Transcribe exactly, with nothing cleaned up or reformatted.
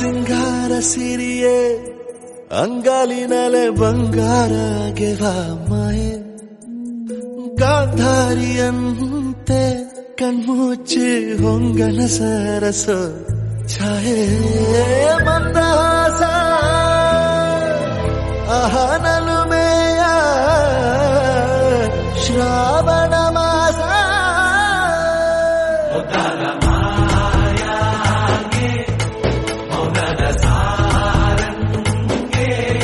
ಸಿಂಗಾರ ಸಿರಿಯೇ ಅಂಗಾಲಿನಲೆ ಬಂಗಾರ ಗೆವ ಮಾಯೆ ಗಾಂಧಾರಿಯಂತೆ ಕಣ್ಮುಚ್ಚಿ ಹೊಂಗನ ಸರಸ ಛಾಯೆ ಮಂದ